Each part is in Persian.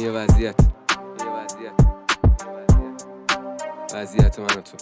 یه وضعیت من و تو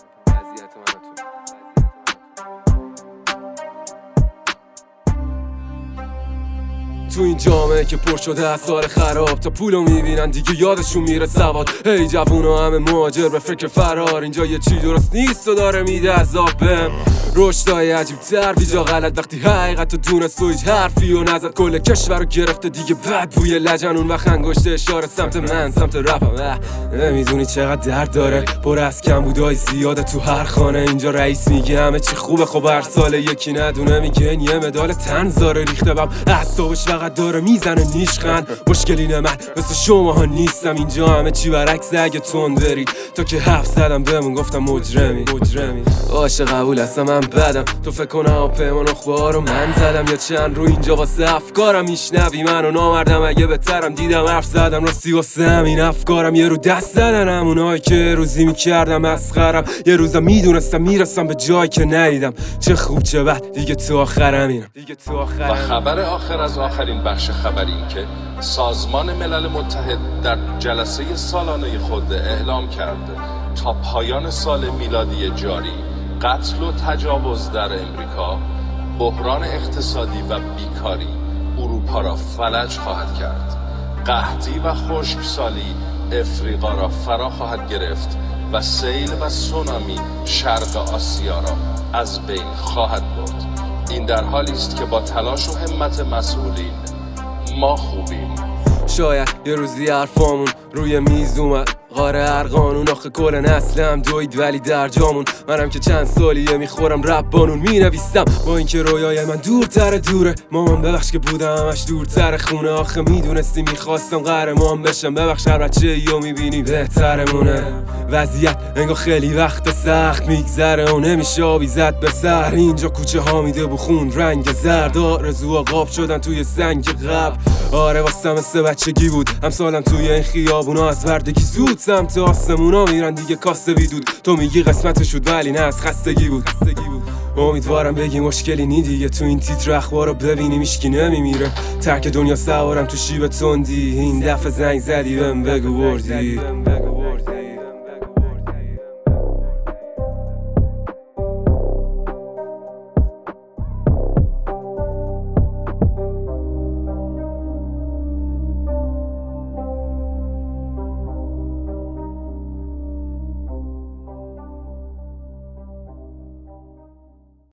تو این جامعه که پر شده از سال خراب، تا پولو میبینن دیگه یادشون میره سواد. هی جوونا همه مهاجر به فکر فرار، اینجا یه چی درست نیست و داره میده عذاب بهم. رشدای عجیب تر بیجا غلط، وقتی حقیقت و دونست و هیچ حرفی و نزد. کل کشور رو گرفته دیگه بد بوی لجنون و خنگشت اشاره سمت من، سمت رپم. نمیدونی چقدر درد داره، پر از کمبودای زیاده تو هر خانه. اینجا رئیس میگه همه چی خوبه، خب هر سال یکی ندونه میگه این یه مدال تنزاره ریخته بم. اعصابش فقط داره میزنه نیشخند. مشکلی نه من مثل شماها نیستم، اینجا همه چی برعکس. اگه تون بری تا که حرف زدم بهمون گفتم مجرمی. باشه قبول هستم من بدم، تو فکر کنم پیمان اخبار رو من زدم یا چند رو اینجا واسه افکارم میشنوی منو نامردم. اگه بهترم دیدم حرف زدم راستی واسه همین افکارم یه رو دست زدن همونایی که روزی میکردم مسخرم. یه روزا میدونستم میرسم به جایی که ندیدم، چه خوب چه بد دیگه تو آخرم اینم. و خبر آخر از آخرین بخش خبری این که سازمان ملل متحد در جلسه سالانه خود اعلام کرده تا پایان سال میلادی جاری قتل و تجاوز در امریکا، بحران اقتصادی و بیکاری اروپا را فلج خواهد کرد. قحطی و خشکسالی افریقا را فرا خواهد گرفت و سیل و سونامی شرق آسیا را از بین خواهد برد. این در حالی است که با تلاش و همت مسئولین ما خوبیم. شاید یه روزی حرفامون روی میز اومد، قاره هر قانون آخه کل نسلم دوید ولی در جامون. منم که چند سالیه میخورم رپ بانون مینویستم، با اینکه رویای من دوره. مامان ببخش که بودم همش دورتر خونه، آخه میدونستی میخواستم قهرمان بشم. ببخش هر بچه یا میبینی بهترمونه. وضعیت انگار خیلی وقت سخت میگذره و نمیشه آبی زد به سر. اینجا کوچه ها میده بخون رنگ زرد، آرزوها قاب شدن توی سنگ قبر. آره واسه مثل بچگی بود، امسالم توی این خیابونا از بردگی زود سمت آسمونا میرن دیگه کاسه بیدود. تو میگی قسمت شد ولی نه از خستگی بود. امیدوارم بگی مشکلی نی دیگه، تو این تیتر اخبارو ببینیم هیچکی نمیمیره. ترک دنیا سوارم تو شیب تندی، این دفعه زنگ زدی بهم بگو بردی.